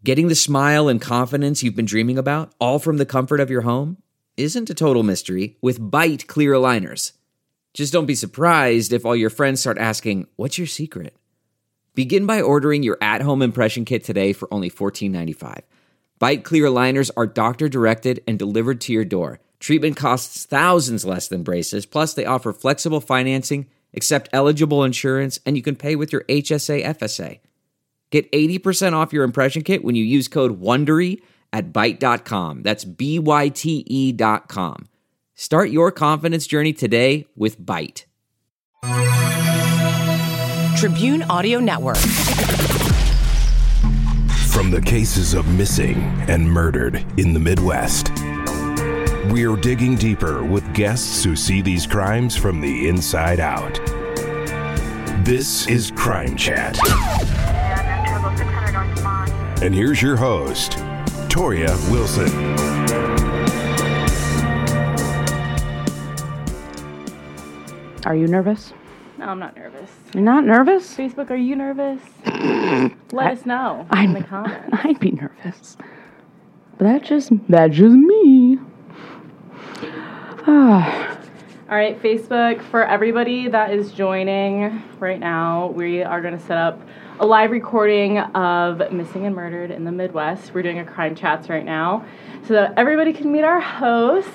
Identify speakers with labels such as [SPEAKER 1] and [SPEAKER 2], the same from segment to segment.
[SPEAKER 1] Getting the smile and confidence you've been dreaming about, all from the comfort of your home, isn't a total mystery with Byte clear aligners. Just don't be surprised if all your friends start asking, "What's your secret?" Begin by ordering your at-home impression kit today for only $14.95. Byte clear aligners are doctor-directed and delivered to your door. Treatment costs thousands less than braces, plus they offer flexible financing, accept eligible insurance, and you can pay with your HSA FSA. Get 80% off your impression kit when you use code WONDERY at Byte.com. That's BYTE.com. Start your confidence journey today with Byte.
[SPEAKER 2] Tribune Audio Network.
[SPEAKER 3] From the cases of missing and murdered in the Midwest, we're digging deeper with guests who see these crimes from the inside out. This is Crime Chat. And here's your host, Toria Wilson.
[SPEAKER 4] Are you nervous?
[SPEAKER 5] No, I'm not nervous.
[SPEAKER 4] You're not nervous?
[SPEAKER 5] Facebook, are you nervous? Let us know in the comments.
[SPEAKER 4] I'd be nervous. But that's just me.
[SPEAKER 5] All right, Facebook, for everybody that is joining right now, we are going to set up a live recording of Missing and Murdered in the Midwest. We're doing a crime chats right now so that everybody can meet our host.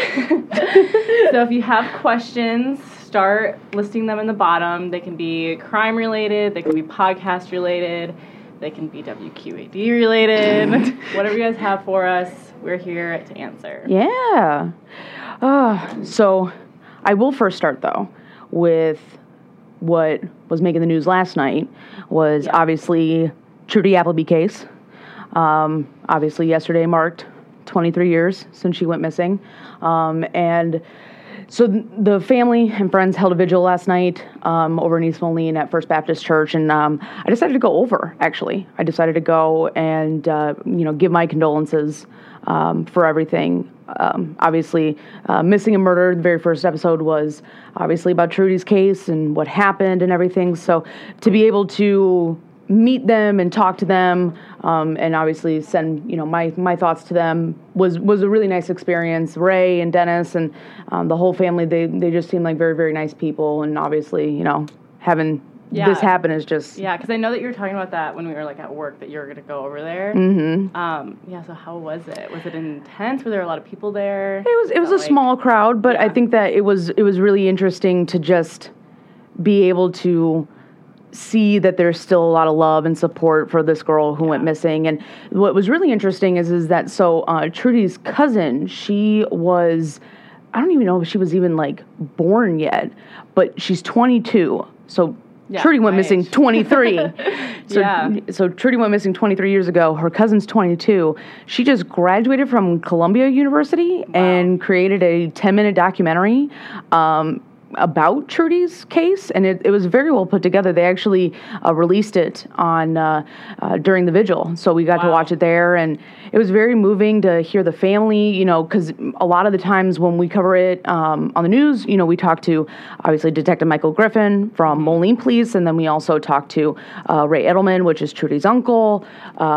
[SPEAKER 5] So if you have questions, start listing them in the bottom. They can be crime related, they can be podcast related, they can be WQAD related. Whatever you guys have for us, we're here to answer.
[SPEAKER 4] Yeah. So I will first start, though, with what was making the news last night was obviously Trudy Appleby case. Obviously, yesterday marked 23 years since she went missing. And so the family and friends held a vigil last night over in East Moline at First Baptist Church, and I decided to go over, actually. I decided to go and, give my condolences for everything. Obviously, Missing and Murdered, the very first episode was obviously about Trudy's case and what happened and everything. So to be able to meet them and talk to them, and obviously send my thoughts to them was a really nice experience. Ray and Dennis and the whole family, they just seem like very, very nice people, and obviously having this happen is just
[SPEAKER 5] because I know that you were talking about that when we were at work, that you were going to go over there. So how was it? Was it intense? Were there a lot of people there?
[SPEAKER 4] It was a small crowd, but I think that it was really interesting to just be able to see that there's still a lot of love and support for this girl who went missing. And what was really interesting is that Trudy's cousin, she was, I don't even know if she was even born yet, but she's 22. So Trudy went missing 23. So Trudy went missing 23 years ago. Her cousin's 22. She just graduated from Columbia University and created a 10-minute documentary about Trudy's case, and it was very well put together. They actually released it on during the vigil, so we got to watch it there, and it was very moving to hear the family, because a lot of the times when we cover it on the news, we talk to, obviously, Detective Michael Griffin from Moline Police, and then we also talk to Ray Edelman, which is Trudy's uncle,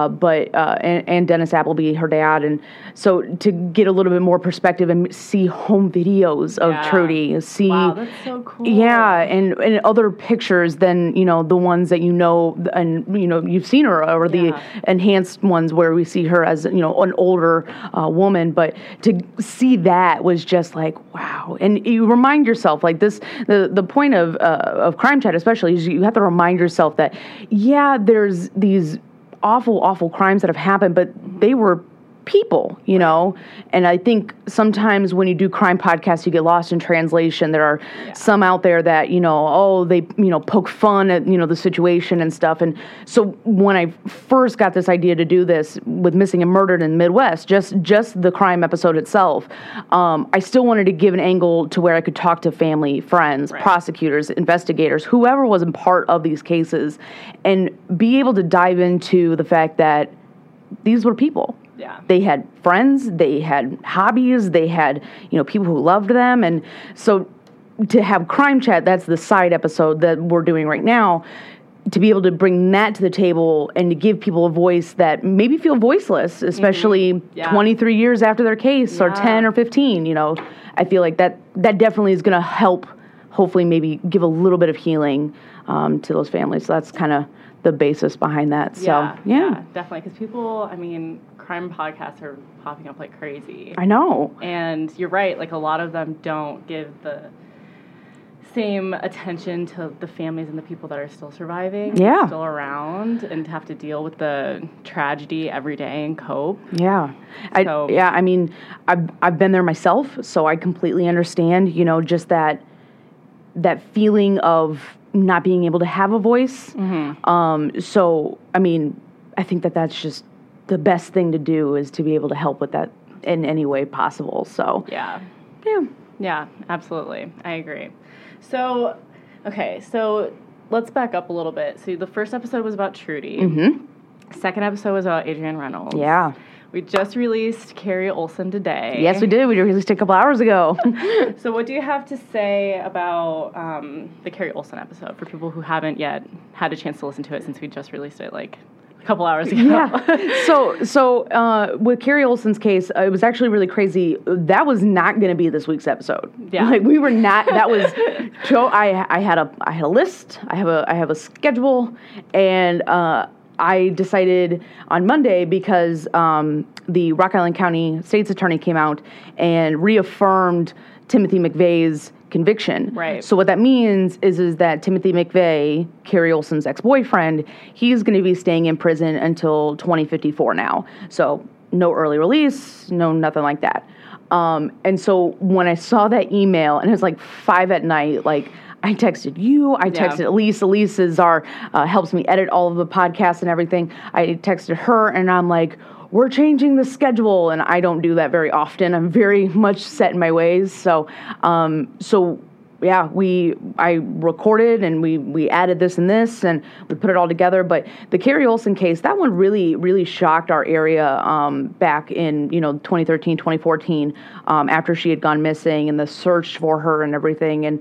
[SPEAKER 4] and Dennis Appleby, her dad, and so to get a little bit more perspective and see home videos of Trudy,
[SPEAKER 5] That's so cool.
[SPEAKER 4] Yeah, and other pictures than, the ones that and, you've seen her, or the enhanced ones where we see her as, an older woman. But to see that was just wow. And you remind yourself, this, the point of Crime Chat especially, is you have to remind yourself that, there's these awful, awful crimes that have happened, but they were people, and I think sometimes when you do crime podcasts, you get lost in translation. There are some out there that, they, poke fun at, the situation and stuff. And so when I first got this idea to do this with Missing and Murdered in the Midwest, just the crime episode itself, I still wanted to give an angle to where I could talk to family, friends, prosecutors, investigators, whoever was a part of these cases, and be able to dive into the fact that these were people.
[SPEAKER 5] Yeah.
[SPEAKER 4] They had friends, they had hobbies, they had, people who loved them. And so to have Crime Chat, that's the side episode that we're doing right now, to be able to bring that to the table and to give people a voice that maybe feel voiceless, especially 23 years after their case or 10 or 15, I feel like that definitely is going to help, hopefully maybe give a little bit of healing to those families. So that's kind of the basis behind that. So,
[SPEAKER 5] yeah, definitely. Because people, crime podcasts are popping up like crazy.
[SPEAKER 4] I know.
[SPEAKER 5] And you're right. Like, a lot of them don't give the same attention to the families and the people that are still surviving, still around, and have to deal with the tragedy every day and cope.
[SPEAKER 4] Yeah. I've been there myself, so I completely understand, just that feeling of not being able to have a voice. So, I think that's just the best thing to do, is to be able to help with that in any way possible. So,
[SPEAKER 5] Yeah, absolutely. I agree. So let's back up a little bit. So the first episode was about Trudy. Second episode was about Adrienne Reynolds.
[SPEAKER 4] Yeah.
[SPEAKER 5] We just released Carrie Olson today.
[SPEAKER 4] Yes, we did. We released it a couple hours ago.
[SPEAKER 5] So what do you have to say about the Carrie Olson episode for people who haven't yet had a chance to listen to it, since we just released it like a couple hours ago?
[SPEAKER 4] Yeah. So with Carrie Olson's case, it was actually really crazy. That was not going to be this week's episode.
[SPEAKER 5] Yeah.
[SPEAKER 4] Like, we were not. That was. I had a list. I have a schedule, and I decided on Monday, because the Rock Island County State's Attorney came out and reaffirmed Timothy McVeigh's conviction.
[SPEAKER 5] Right.
[SPEAKER 4] So what that means is that Timothy McVeigh, Carrie Olson's ex-boyfriend, he's going to be staying in prison until 2054 now. So no early release, no nothing like that. And so when I saw that email, and it was like 5 at night, like, I texted you, I texted Elise. Elise is helps me edit all of the podcasts and everything. I texted her, and I'm like, we're changing the schedule, and I don't do that very often. I'm very much set in my ways. So, I recorded, and we added this and this, and we put it all together. But the Carrie Olson case, that one really, really shocked our area back in 2013, 2014, after she had gone missing, and the search for her and everything. And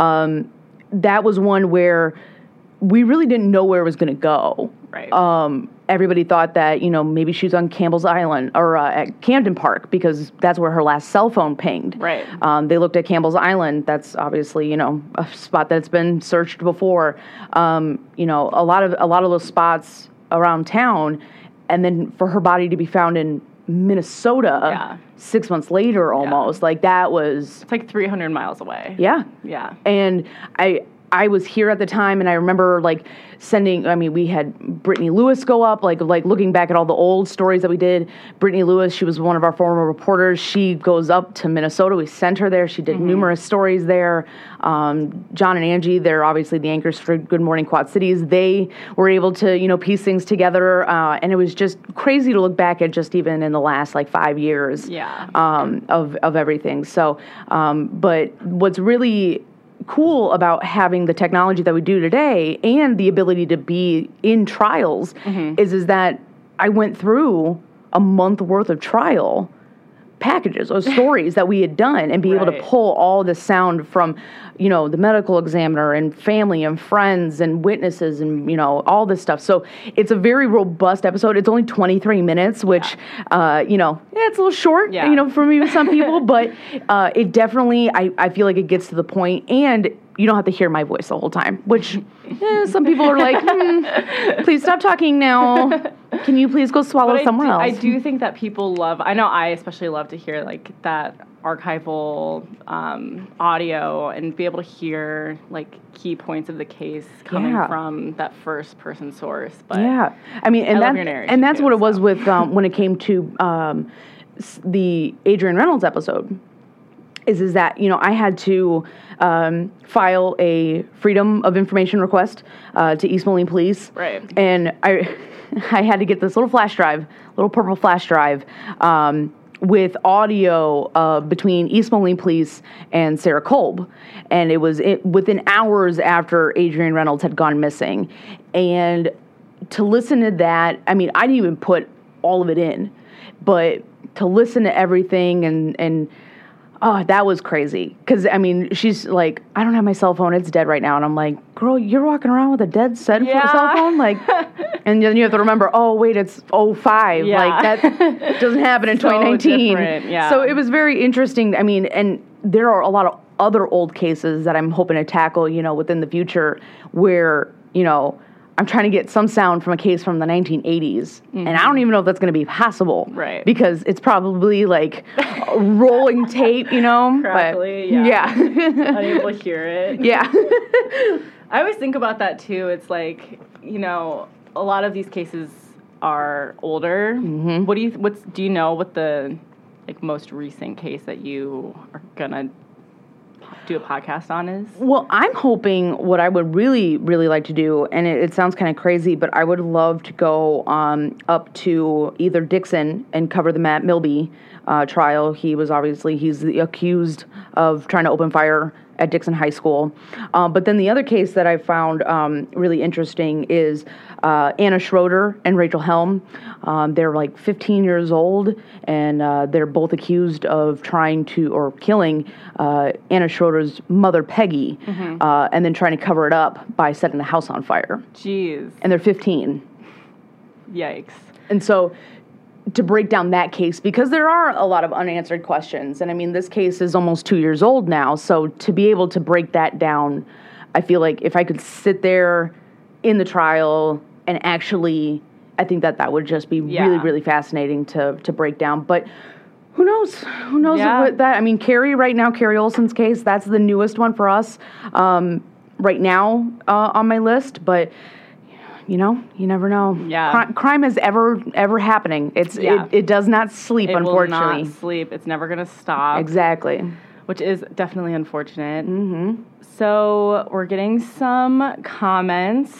[SPEAKER 4] that was one where we really didn't know where it was going to go.
[SPEAKER 5] Right.
[SPEAKER 4] Everybody thought that, maybe she was on Campbell's Island or at Camden Park, because that's where her last cell phone pinged.
[SPEAKER 5] Right.
[SPEAKER 4] They looked at Campbell's Island. That's obviously, a spot that's been searched before. A lot of those spots around town, and then for her body to be found in Minnesota 6 months later almost, like, that was...
[SPEAKER 5] It's like 300 miles away.
[SPEAKER 4] Yeah.
[SPEAKER 5] Yeah.
[SPEAKER 4] And I was here at the time, and I remember, like, we had Brittany Lewis go up, like looking back at all the old stories that we did. Brittany Lewis, she was one of our former reporters. She goes up to Minnesota. We sent her there. She did numerous stories there. John and Angie, they're obviously the anchors for Good Morning Quad Cities. They were able to, piece things together, and it was just crazy to look back at, just even in the last, 5 years of everything. So, but what's really cool about having the technology that we do today and the ability to be in trials is that I went through a month worth of trial packages or stories that we had done, and be able to pull all the sound from, the medical examiner and family and friends and witnesses and, all this stuff. So it's a very robust episode. It's only 23 minutes, which, it's a little short, for maybe some people, but it definitely, I feel like it gets to the point, and you don't have to hear my voice the whole time, which some people are like, please stop talking now. Can you please go swallow somewhere else?
[SPEAKER 5] I do think that people I know I especially love to hear, like, that archival audio, and be able to hear, like, key points of the case coming from that first person source. But
[SPEAKER 4] and that's what it was with when it came to the Adrienne Reynolds episode. Is that, I had to file a Freedom of Information request to East Moline Police.
[SPEAKER 5] Right.
[SPEAKER 4] And I had to get this little purple flash drive, with audio between East Moline Police and Sarah Kolb. And it was within hours after Adrienne Reynolds had gone missing. And to listen to that, I didn't even put all of it in, but to listen to everything and Oh, that was crazy. Because, I mean, she's like, I don't have my cell phone. It's dead right now. And I'm like, girl, you're walking around with a dead cell phone? Like, and then you have to remember, oh, wait, it's 05.
[SPEAKER 5] Yeah.
[SPEAKER 4] Like, that doesn't happen in 2019.
[SPEAKER 5] Different, yeah.
[SPEAKER 4] So it was very interesting. I mean, and there are a lot of other old cases that I'm hoping to tackle, within the future where, I'm trying to get some sound from a case from the 1980s, and I don't even know if that's going to be possible.
[SPEAKER 5] Right.
[SPEAKER 4] Because it's probably like rolling tape,
[SPEAKER 5] Crackly,
[SPEAKER 4] but
[SPEAKER 5] yeah. Unable to hear it.
[SPEAKER 4] Yeah.
[SPEAKER 5] I always think about that too. It's like, a lot of these cases are older. Mm-hmm. Do you know what the most recent case that you are gonna do a podcast on is?
[SPEAKER 4] Well, I'm hoping what I would really, really like to do, and it sounds kind of crazy, but I would love to go up to either Dixon and cover the Matt Milby trial. He's the accused of trying to open fire at Dixon High School. But then the other case that I found really interesting is Anna Schroeder and Rachel Helm. They're like 15 years old, and they're both accused of trying to, or killing Anna Schroeder's mother, Peggy, and then trying to cover it up by setting the house on fire.
[SPEAKER 5] Jeez.
[SPEAKER 4] And they're 15.
[SPEAKER 5] Yikes.
[SPEAKER 4] And so to break down that case, because there are a lot of unanswered questions. And I mean, this case is almost 2 years old now. So to be able to break that down, I feel like if I could sit there in the trial and actually, I think that would just be really, really fascinating to break down. But who knows? Who knows what that, I mean, Carrie Olsen's case, that's the newest one for us right now on my list. But you never know.
[SPEAKER 5] Yeah.
[SPEAKER 4] Crime is ever happening. It does not sleep, unfortunately.
[SPEAKER 5] It will not sleep. It's never going to stop.
[SPEAKER 4] Exactly.
[SPEAKER 5] Which is definitely unfortunate. Mm-hmm. So we're getting some comments.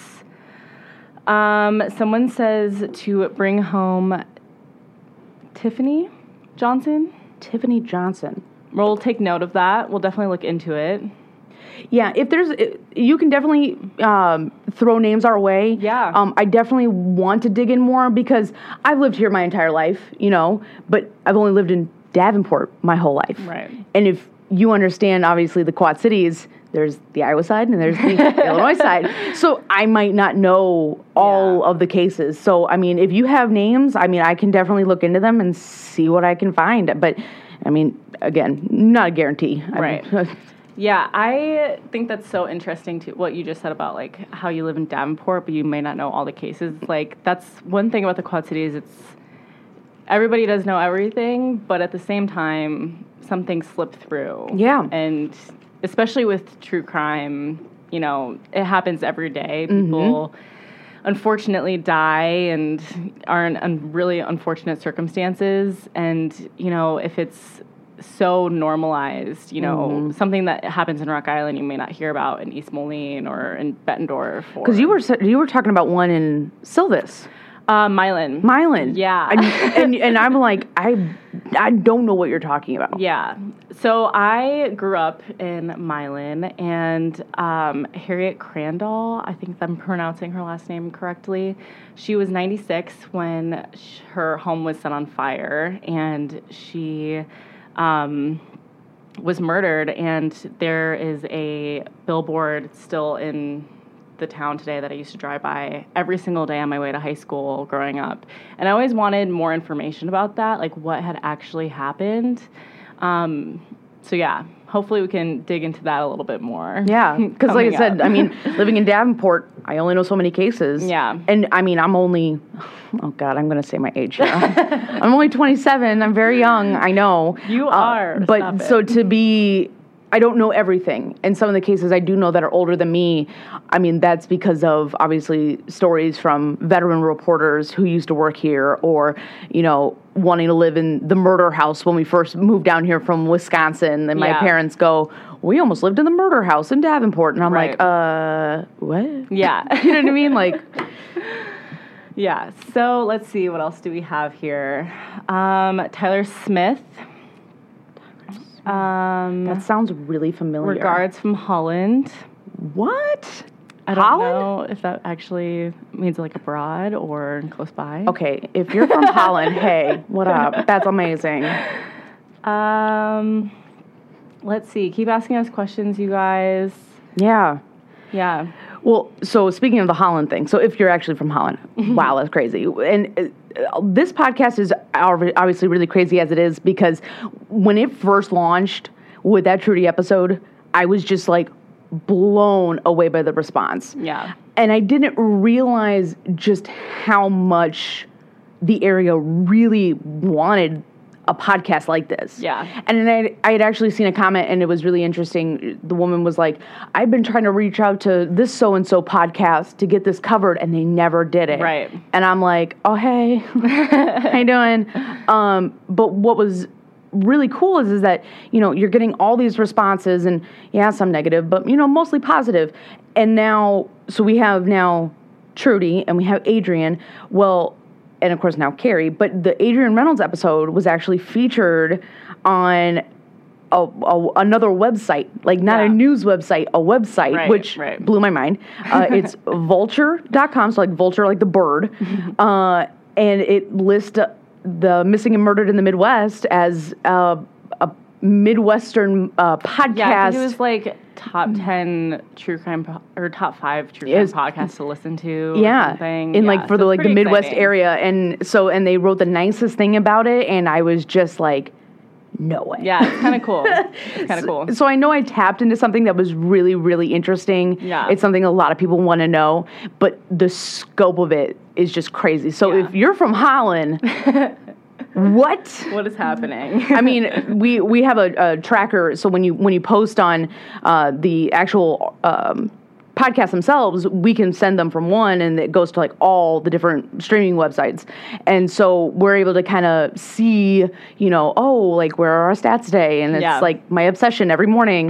[SPEAKER 5] Someone says to bring home Tiffany Johnson.
[SPEAKER 4] Tiffany Johnson.
[SPEAKER 5] We'll take note of that. We'll definitely look into it.
[SPEAKER 4] Yeah, you can definitely throw names our way.
[SPEAKER 5] Yeah.
[SPEAKER 4] I definitely want to dig in more because I've lived here my entire life, but I've only lived in Davenport my whole life.
[SPEAKER 5] Right.
[SPEAKER 4] And if you understand, obviously, the Quad Cities, there's the Iowa side and there's the Illinois side. So I might not know all of the cases. So, I mean, if you have names, I mean, I can definitely look into them and see what I can find. But, I mean, again, not a guarantee.
[SPEAKER 5] Right. Yeah, I think that's so interesting too, what you just said about like how you live in Davenport, but you may not know all the cases. Like that's one thing about the Quad Cities. It's everybody does know everything, but at the same time, some things slip through.
[SPEAKER 4] Yeah,
[SPEAKER 5] and especially with true crime, it happens every day. People unfortunately die and are in really unfortunate circumstances, and if it's so normalized, something that happens in Rock Island you may not hear about in East Moline or in Bettendorf.
[SPEAKER 4] Because you were talking about one in Silvis.
[SPEAKER 5] Milan. Yeah.
[SPEAKER 4] and I'm like, I don't know what you're talking about.
[SPEAKER 5] Yeah. So I grew up in Milan, and Harriet Crandall, I think I'm pronouncing her last name correctly, she was 96 when her home was set on fire, and she was murdered, and there is a billboard still in the town today that I used to drive by every single day on my way to high school growing up. And I always wanted more information about that, like what had actually happened. So yeah, hopefully we can dig into that a little bit more.
[SPEAKER 4] Yeah, because like I said, I mean, living in Davenport, I only know so many cases.
[SPEAKER 5] Yeah.
[SPEAKER 4] And I mean, I'm only, oh God, I'm going to say my age here. I'm only 27. I'm very young, I know.
[SPEAKER 5] You are.
[SPEAKER 4] But so to be, I don't know everything. And some of the cases I do know that are older than me, I mean, that's because of, obviously, stories from veteran reporters who used to work here or, wanting to live in the murder house when we first moved down here from Wisconsin. And my parents go, we almost lived in the murder house in Davenport. And I'm like, what?
[SPEAKER 5] Yeah.
[SPEAKER 4] You know what I mean? Like,
[SPEAKER 5] yeah. So let's see. What else do we have here? Tyler Smith.
[SPEAKER 4] That sounds really familiar.
[SPEAKER 5] Regards from Holland.
[SPEAKER 4] What?
[SPEAKER 5] I don't know if that actually means like abroad or close by.
[SPEAKER 4] Okay, if you're from Holland, hey, what up? That's amazing.
[SPEAKER 5] let's see. Keep asking us questions, you guys.
[SPEAKER 4] Yeah.
[SPEAKER 5] Yeah.
[SPEAKER 4] Well, so speaking of the Holland thing, so if you're actually from Holland, wow, that's crazy. And this podcast is obviously really crazy as it is because when it first launched with that Trudy episode, I was just like blown away by the response.
[SPEAKER 5] Yeah.
[SPEAKER 4] And I didn't realize just how much the area really wanted a podcast like this.
[SPEAKER 5] Yeah.
[SPEAKER 4] And then I had actually seen a comment, and it was really interesting. The woman was like, I've been trying to reach out to this so-and-so podcast to get this covered, and they never did it.
[SPEAKER 5] Right.
[SPEAKER 4] And I'm like, oh, hey, how you doing? But what was really cool is that, you're getting all these responses, and yeah, some negative, but, mostly positive. And now, so we have now Trudy, and we have Adrian. Well, and of course now Carrie, but the Adrian Reynolds episode was actually featured on another website, like not a news website, a website, which blew my mind. It's vulture.com, so like vulture, like the bird, and it lists the missing and murdered in the Midwest as a Midwestern podcast.
[SPEAKER 5] Yeah, I think it was like top 10 true crime or top 5 true crime podcasts to listen to.
[SPEAKER 4] Yeah,
[SPEAKER 5] or something.
[SPEAKER 4] for the the Midwest
[SPEAKER 5] exciting.
[SPEAKER 4] area, and they wrote the nicest thing about it, and I was just like, no way.
[SPEAKER 5] Yeah, it's kind of cool. It's kind of cool.
[SPEAKER 4] So I know I tapped into something that was really, really interesting.
[SPEAKER 5] Yeah,
[SPEAKER 4] it's something a lot of people want to know, but the scope of it is just crazy. So if you're from Holland. What
[SPEAKER 5] is happening?
[SPEAKER 4] I mean, we have a tracker. So when you post on the actual podcasts themselves, we can send them from one, and it goes to like all the different streaming websites. And so we're able to kind of see, like where are our stats today? And it's like my obsession every morning.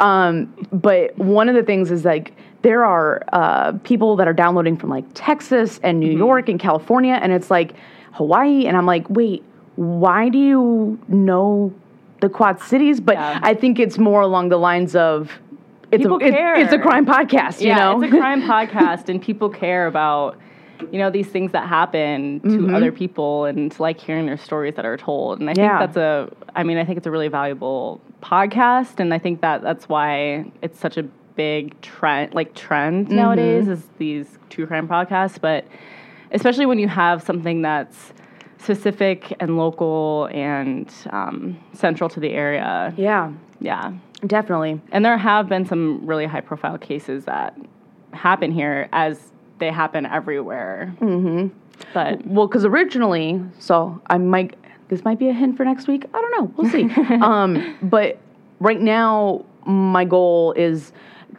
[SPEAKER 4] But one of the things is like there are people that are downloading from like Texas and New York and California, and it's like Hawaii, and I'm like, wait, why do you know the Quad Cities? But I think it's more along the lines of it's a crime podcast, you know?
[SPEAKER 5] It's a crime podcast, and people care about, these things that happen to other people, and like hearing their stories that are told. And I think I think it's a really valuable podcast, and I think that's why it's such a big trend nowadays is these true crime podcasts. But especially when you have something that's specific and local and central to the area.
[SPEAKER 4] Yeah.
[SPEAKER 5] Yeah.
[SPEAKER 4] Definitely.
[SPEAKER 5] And there have been some really high-profile cases that happen here, as they happen everywhere. Mm-hmm. But
[SPEAKER 4] because originally, so this might be a hint for next week. I don't know. We'll see. But right now, my goal is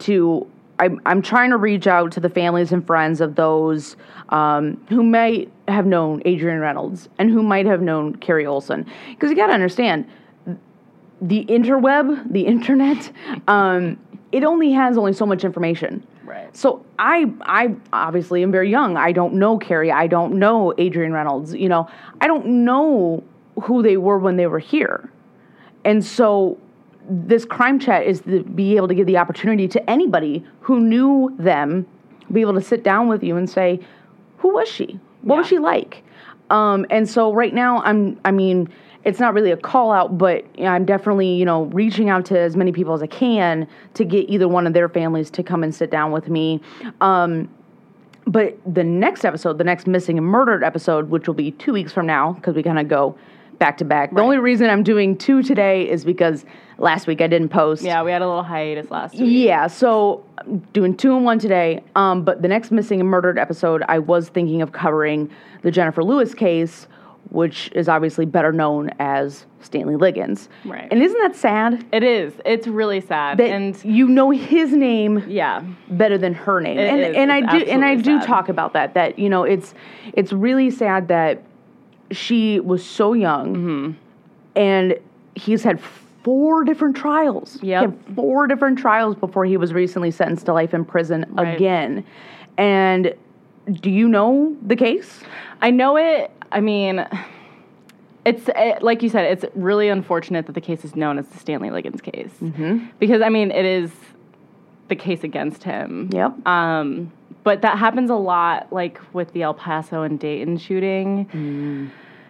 [SPEAKER 4] I'm trying to reach out to the families and friends of those who might have known Adrian Reynolds and who might have known Carrie Olson. Because you got to understand, the interweb, the internet, it only has so much information.
[SPEAKER 5] Right.
[SPEAKER 4] So I obviously am very young. I don't know Carrie. I don't know Adrian Reynolds. I don't know who they were when they were here. And so this crime chat is to be able to give the opportunity to anybody who knew them, be able to sit down with you and say, who was she? What was she like? And so right now, it's not really a call out, but I'm definitely, reaching out to as many people as I can to get either one of their families to come and sit down with me. But the next episode, the next Missing and Murdered episode, which will be 2 weeks from now, because we kind of go back to back. The only reason I'm doing 2 today is because last week I didn't post.
[SPEAKER 5] Yeah, we had a little hiatus last week.
[SPEAKER 4] Yeah, so I'm doing 2 and 1 today. But the next Missing and Murdered episode, I was thinking of covering the Jennifer Lewis case, which is obviously better known as Stanley Liggins.
[SPEAKER 5] Right.
[SPEAKER 4] And isn't that sad?
[SPEAKER 5] It is. It's really sad.
[SPEAKER 4] That
[SPEAKER 5] and
[SPEAKER 4] you know his name better than her name.
[SPEAKER 5] And
[SPEAKER 4] I do talk about that it's really sad that she was so young and he's had 4 different trials.
[SPEAKER 5] Yep.
[SPEAKER 4] He had 4 different trials before he was recently sentenced to life in prison again. And do you know the case?
[SPEAKER 5] I know it. I mean, it's like you said, it's really unfortunate that the case is known as the Stanley Liggins case. Mm-hmm. Because, it is the case against him.
[SPEAKER 4] Yep.
[SPEAKER 5] But that happens a lot, like with the El Paso and Dayton shooting.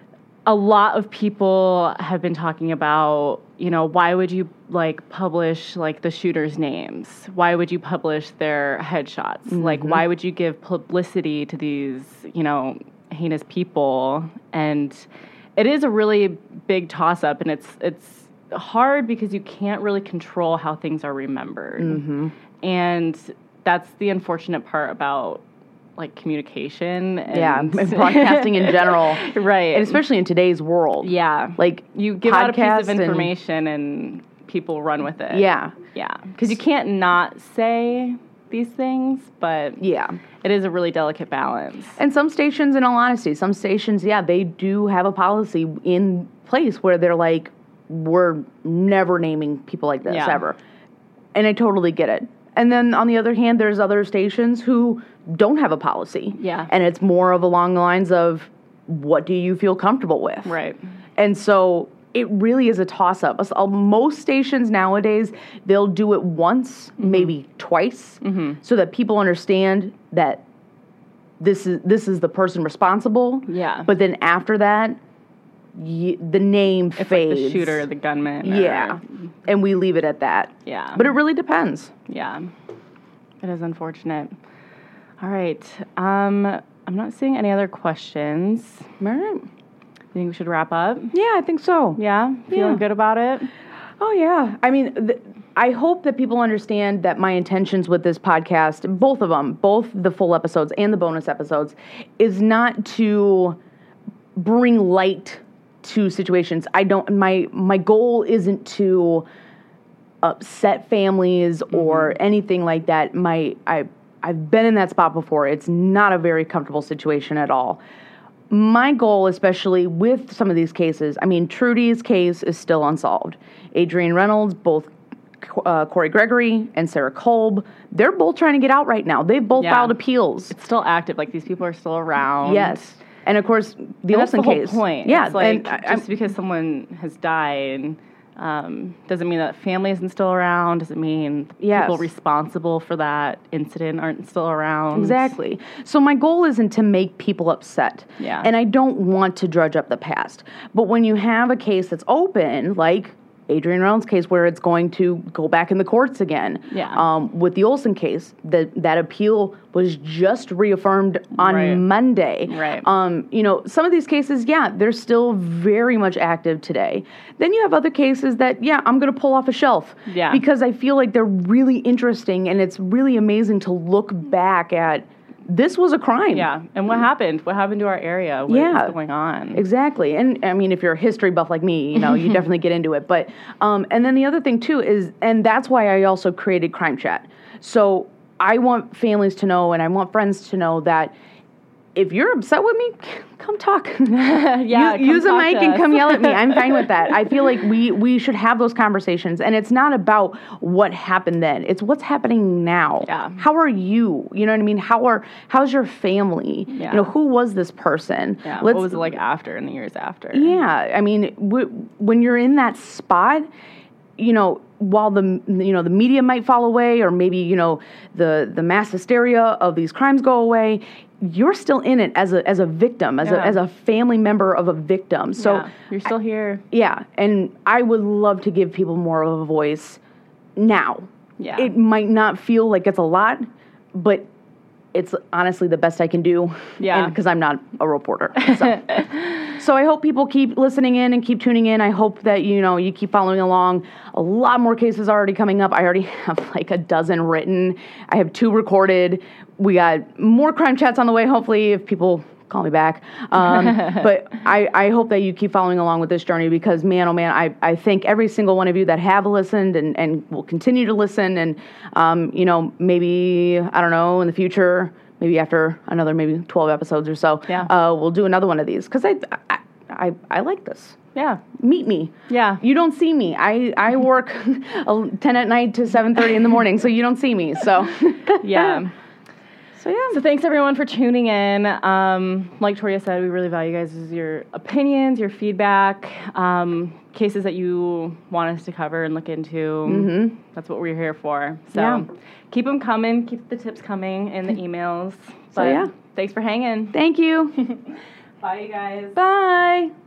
[SPEAKER 5] a lot of people have been talking about, why would you publish the shooters' names? Why would you publish their headshots?
[SPEAKER 4] Mm-hmm.
[SPEAKER 5] Why would you give publicity to these, heinous people? And it is a really big toss-up, and it's hard because you can't really control how things are remembered.
[SPEAKER 4] Mm-hmm.
[SPEAKER 5] And that's the unfortunate part about communication and
[SPEAKER 4] broadcasting in general.
[SPEAKER 5] Right.
[SPEAKER 4] And especially in today's world.
[SPEAKER 5] Yeah. You give out a piece of information and people run with it.
[SPEAKER 4] Yeah.
[SPEAKER 5] Yeah. Because you can't not say these things, but it is a really delicate balance.
[SPEAKER 4] And some stations, in all honesty, they do have a policy in place where they're like, we're never naming people like this ever. And I totally get it. And then on the other hand, there's other stations who don't have a policy.
[SPEAKER 5] Yeah.
[SPEAKER 4] And it's more of along the lines of, what do you feel comfortable with?
[SPEAKER 5] Right.
[SPEAKER 4] And so it really is a toss-up. Most stations nowadays, they'll do it once, maybe twice, so that people understand that this is the person responsible.
[SPEAKER 5] Yeah.
[SPEAKER 4] But then after that, the name fades.
[SPEAKER 5] The shooter, the gunman.
[SPEAKER 4] Yeah. And we leave it at that.
[SPEAKER 5] Yeah.
[SPEAKER 4] But it really depends.
[SPEAKER 5] Yeah. It is unfortunate. All right. I'm not seeing any other questions.
[SPEAKER 4] All right.
[SPEAKER 5] You think we should wrap up?
[SPEAKER 4] Yeah, I think so.
[SPEAKER 5] Yeah? Feeling good about it?
[SPEAKER 4] Oh, yeah. I mean, I hope that people understand that my intentions with this podcast, both of them, both the full episodes and the bonus episodes, is not to bring light to situations. My goal isn't to upset families or anything like that. I've been in that spot before. It's not a very comfortable situation at all. My goal, especially with some of these cases, Trudy's case is still unsolved. Adrienne Reynolds, both Corey Gregory and Sarah Kolb, they're both trying to get out right now. They've both filed appeals.
[SPEAKER 5] It's still active. These people are still around.
[SPEAKER 4] Yes. And of course, the Olsen
[SPEAKER 5] whole
[SPEAKER 4] case.
[SPEAKER 5] Point.
[SPEAKER 4] Yeah.
[SPEAKER 5] It's just because someone has died doesn't mean that family isn't still around. Doesn't mean people responsible for that incident aren't still around.
[SPEAKER 4] Exactly. So my goal isn't to make people upset.
[SPEAKER 5] Yeah.
[SPEAKER 4] And I don't want to drudge up the past. But when you have a case that's open, like Adrienne Reynolds' case, where it's going to go back in the courts again.
[SPEAKER 5] Yeah.
[SPEAKER 4] With the Olsen case, that appeal was just reaffirmed on Monday.
[SPEAKER 5] Right.
[SPEAKER 4] Some of these cases, they're still very much active today. Then you have other cases that, I'm going to pull off a shelf.
[SPEAKER 5] Yeah.
[SPEAKER 4] Because I feel like they're really interesting, and it's really amazing to look back at. This was a crime.
[SPEAKER 5] Yeah. And what happened? What happened to our area? What is going on?
[SPEAKER 4] Exactly. And if you're a history buff like me, you definitely get into it. But, and then the other thing too is, and that's why I also created Crime Chat. So I want families to know, and I want friends to know that if you're upset with me, come talk. Use a mic and come yell at me. I'm fine with that. I feel like we should have those conversations, and it's not about what happened then. It's what's happening now.
[SPEAKER 5] Yeah.
[SPEAKER 4] How are you? You know what I mean? How's your family?
[SPEAKER 5] Yeah.
[SPEAKER 4] Who was this person?
[SPEAKER 5] Yeah. What was it like after, in the years after?
[SPEAKER 4] Yeah. When you're in that spot, while the media might fall away, or maybe the mass hysteria of these crimes go away, you're still in it as a victim, as a family member of a victim. So
[SPEAKER 5] you're still here.
[SPEAKER 4] Yeah, and I would love to give people more of a voice now.
[SPEAKER 5] Yeah.
[SPEAKER 4] It might not feel like it's a lot, but it's honestly the best I can do.
[SPEAKER 5] Yeah.
[SPEAKER 4] Because I'm not a reporter. So I hope people keep listening in and keep tuning in. I hope that, you keep following along. A lot more cases are already coming up. I already have like a dozen written. I have 2 recorded. We got more crime chats on the way, hopefully, if people call me back. But I hope that you keep following along with this journey, because, man, oh, man, I thank every single one of you that have listened and will continue to listen. And, maybe, I don't know, in the future, maybe after another 12 episodes or so, we'll do another one of these, because I like this.
[SPEAKER 5] Yeah.
[SPEAKER 4] Meet me.
[SPEAKER 5] Yeah.
[SPEAKER 4] You don't see me. I work 10 at night to 7:30 in the morning, so you don't see me. So
[SPEAKER 5] yeah.
[SPEAKER 4] So
[SPEAKER 5] thanks everyone for tuning in. Like Toria said, we really value your opinions, your feedback, cases that you want us to cover and look into. Mm-hmm. That's what we're here for. So keep them coming. Keep the tips coming and the emails. But thanks for hanging.
[SPEAKER 4] Thank you.
[SPEAKER 5] Bye, you guys.
[SPEAKER 4] Bye.